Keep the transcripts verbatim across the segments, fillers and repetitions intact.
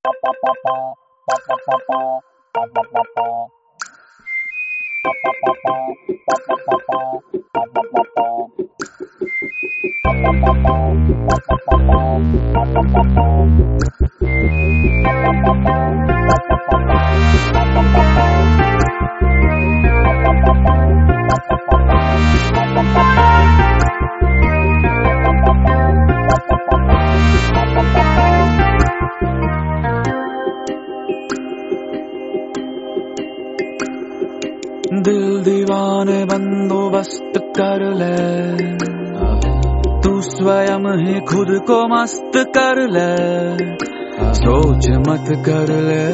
दिल दीवाने बंदोबस्त कर ले, तू स्वयं ही खुद को मस्त कर ले, सोच मत कर ले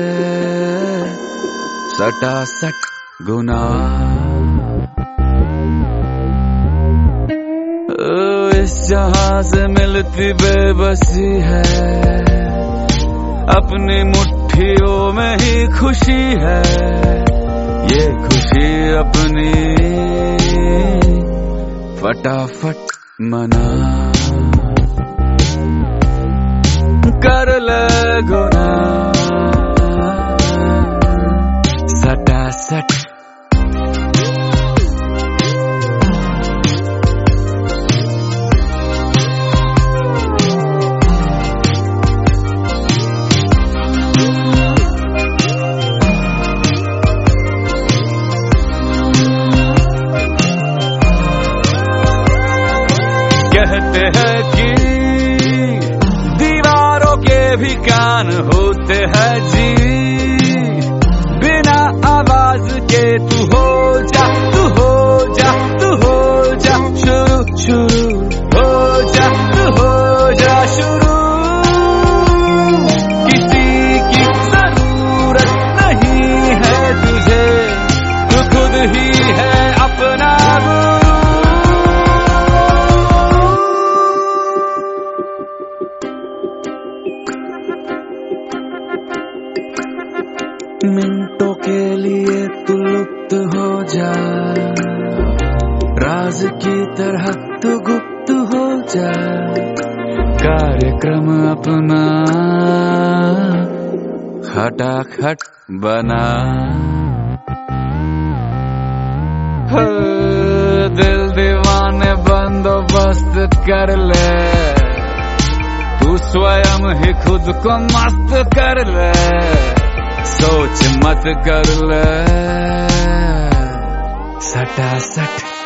सटा सट गुना। इस जहां से मिलती बेबसी है, अपनी मुट्ठियों में ही खुशी है, ये खुशी अपनी फटाफट मना। कर ले गुना सटा सट, कहते हैं कि दीवारों के भी कान होते हैं जी, बिना आवाज के तू हो जा, तू हो जा, तू हो जा शुरू, शुरू हो जा, तू हो जा शुरू। किसी की जरूरत नहीं है तुझे, तू खुद ही है अपना गुरु। मिनटों के लिए तू लुप्त हो जा, राज की तरह तू गुप्त हो जा, कार्यक्रम अपना खटाखट बना। हो दिल दीवाने बंदोबस्त कर ले, तू स्वयं ही खुद को मस्त कर ले, सोच मत कर ले सटा सट।